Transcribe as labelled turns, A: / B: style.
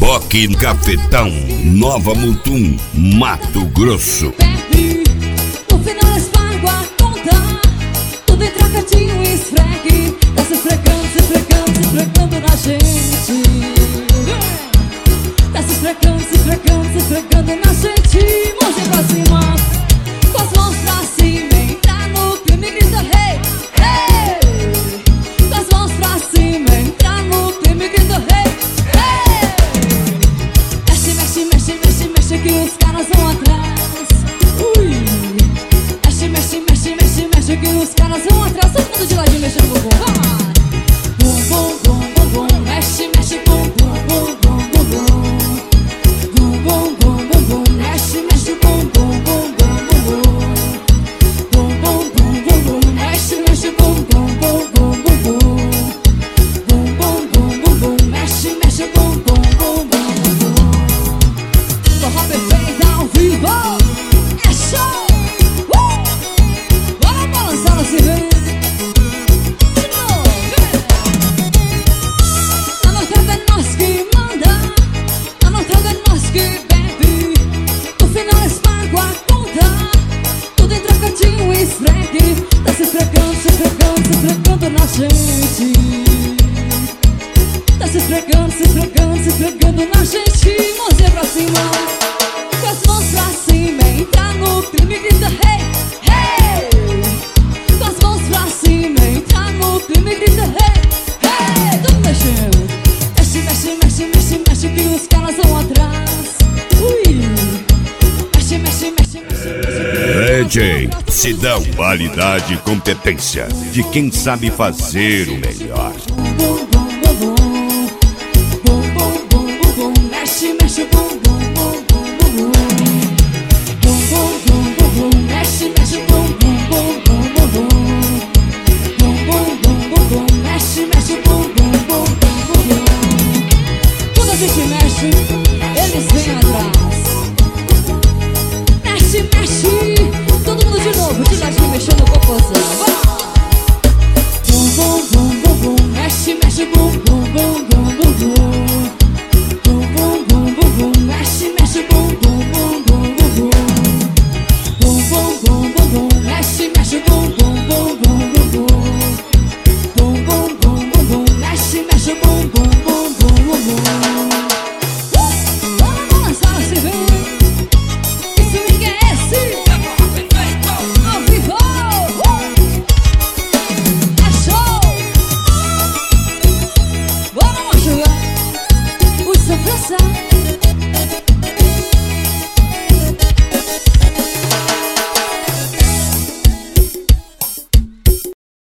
A: Rock Cafetão, Nova Mutum, Mato Grosso.
B: Bebe, no final espargo a conta. Tudo em trocadinho e esfregue. Tá se esfregando, se esfregando, se esfregando na gente. Tá se esfregando, se esfregando, se esfregando na gente. Mãozinha pra cima, com as mãos pra cima. Entra no clima e grita hey, hey. Com as mãos pra cima, entra no clima e grita hey, hey. Mexe, mexe, mexe, mexe, mexe que os caras vão atrás. Ui. Mexe, mexe, mexe, mexe, mexe que os caras vão atrás. Todo mundo de ladinho mexendo no bumbum. Vai. Bum, bum, bum, bum, bum. Mexe, mexe, bum, bum, bum, bum, bum, bum. Bum, bum, bum, bum, bum. Mexe, mexe, bum, bum, bum, bum, bum, bum. Bum, bum, bum, bum, bum. Mexe, mexe, bum, bum, bum, bum, bum, bum. Bum, bum, bum, bum, bum. Mexe, mexe, bum, bum, bum, bum, bum. Forró perfeito ao vivo. É show! Bora balançar assim, vem. De novo, vem. Na notada é nós que manda. Na notada é nós que bebe. No final espargo a conta. Tudo em trocadinho e esfregue. Tá se esfregando, se esfregando, se esfregando na gente. Tá se esfregando, se esfregando, se esfregando na gente. Mãozinha pra cima, com as mãos pra cima. Entra no clima e grita hey, hey. Com as mãos pra cima. Entra no clima e grita hey, hey. Tudo mexendo. Mexe, mexe, mexe, mexe, mexe que os caras vão atrás. Ui. Mexe, mexe, mexe, mexe, mexe.
A: DJ Sidão, qualidade e competência de quem sabe fazer o melhor.
B: Bum, bum,